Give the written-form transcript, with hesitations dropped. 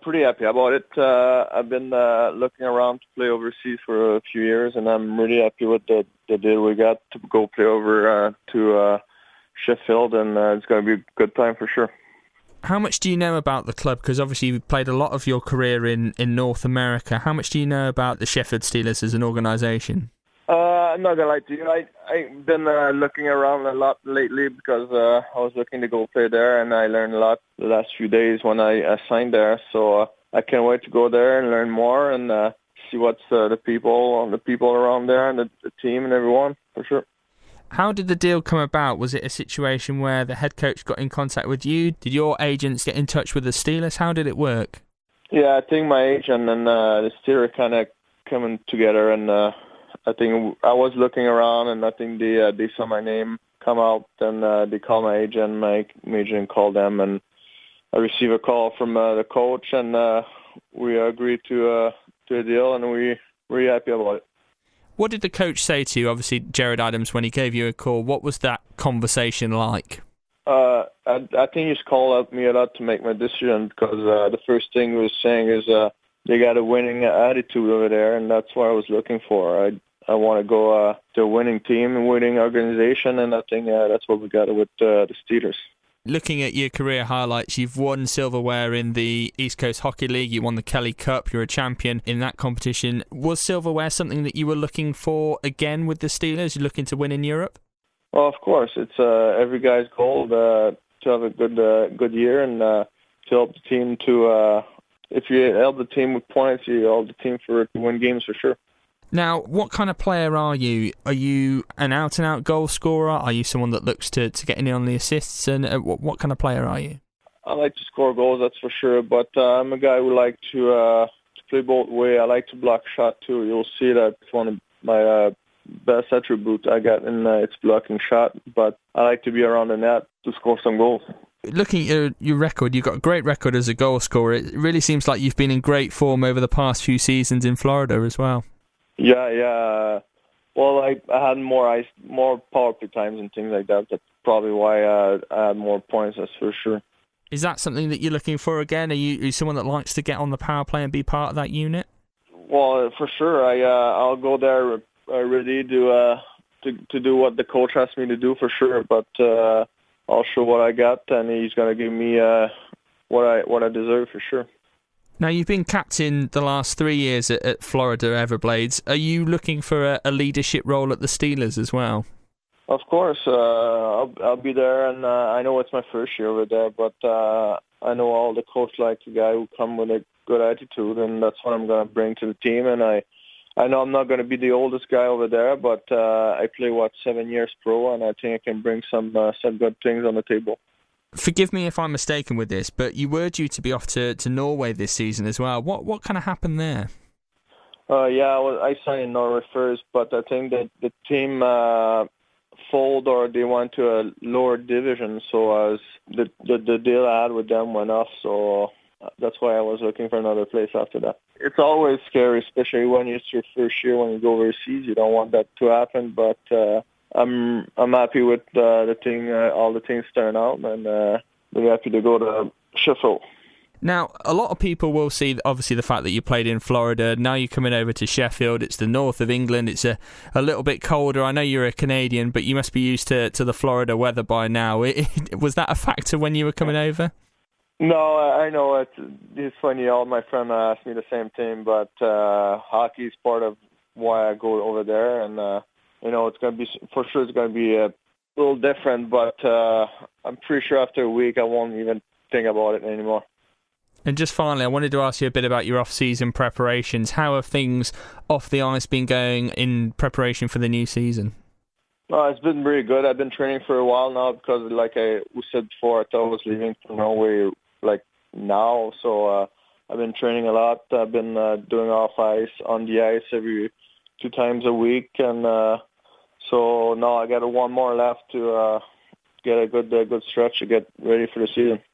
pretty happy about it. I've been looking around to play overseas for a few years, and I'm really happy with the deal we got to go play over to Sheffield, and it's going to be a good time for sure. How much do you know about the club? Because obviously you've played a lot of your career in North America. How much do you know about the Sheffield Steelers as an organisation? I'm not going to lie to you. I've been looking around a lot lately because I was looking to go play there, and I learned a lot the last few days when I signed there. So I can't wait to go there and learn more and see what's the people around there and the team and everyone, for sure. How did the deal come about? Was it a situation where the head coach got in contact with you? Did your agents get in touch with the Steelers? How did it work? Yeah, I think my agent and the Steelers kind of coming together, and I think I was looking around, and I think they saw my name come out, and they called my agent. My agent called them, and I received a call from the coach, and we agreed to a deal, and we're really happy about it. What did the coach say to you, obviously Jared Adams, when he gave you a call? What was that conversation like? I think he's called me a lot to make my decision because the first thing he was saying is they got a winning attitude over there, and that's what I was looking for. I want to go to a winning team, a winning organization, and I think that's what we got with the Steelers. Looking at your career highlights, you've won silverware in the East Coast Hockey League, you won the Kelly Cup, you're a champion in that competition. Was silverware something that you were looking for again with the Steelers? You're looking to win in Europe? Well, of course. It's every guy's goal to have a good year and to help the team to, if you help the team with points, you help the team to win games for sure. Now, what kind of player are you? Are you an out-and-out goal scorer? Are you someone that looks to get in on the assists? And what kind of player are you? I like to score goals, that's for sure, but I'm a guy who like to play both ways. I like to block shot too. You'll see that it's one of my best attributes I got in it's blocking shot, but I like to be around the net to score some goals. Looking at your record, you've got a great record as a goal scorer. It really seems like you've been in great form over the past few seasons in Florida as well. Yeah. Well, I had more power play times and things like that. That's probably why I had more points, that's for sure. Is that something that you're looking for again? Are you someone that likes to get on the power play and be part of that unit? Well, for sure. I'll go there ready to do what the coach asks me to do, for sure. But I'll show what I got, and he's going to give me what I deserve, for sure. Now, you've been captain the last 3 years at Florida Everblades. Are you looking for a leadership role at the Steelers as well? Of course. I'll be there, and I know it's my first year over there, but I know all the coach likes a guy who come with a good attitude, and that's what I'm going to bring to the team. And I know I'm not going to be the oldest guy over there, but I play, 7 years pro, and I think I can bring some good things on the table. Forgive me if I'm mistaken with this, but you were due to be off to Norway this season as well. What kind of happened there? I signed in Norway first, but I think that the team folded, or they went to a lower division, so the deal I had with them went off, so that's why I was looking for another place after that. It's always scary, especially when it's your first year when you go overseas. You don't want that to happen, but I'm happy with the thing, all the things turn out, and really happy to go to Sheffield. Now, a lot of people will see, obviously, the fact that you played in Florida. Now you're coming over to Sheffield. It's the north of England. It's a little bit colder. I know you're a Canadian, but you must be used to the Florida weather by now. Was that a factor when you were coming over? No, I know it's funny. All my friends ask me the same thing, but hockey is part of why I go over there, and it's going to be, for sure, it's going to be a little different, but I'm pretty sure after a week I won't even think about it anymore. And just finally, I wanted to ask you a bit about your off-season preparations. How have things off the ice been going in preparation for the new season? It's been really good. I've been training for a while now because, like I said before, I thought I was leaving for Norway now. So I've been training a lot. I've been doing off ice, on the ice every 2 times a week. And so now I got one more left to get a good stretch to get ready for the season.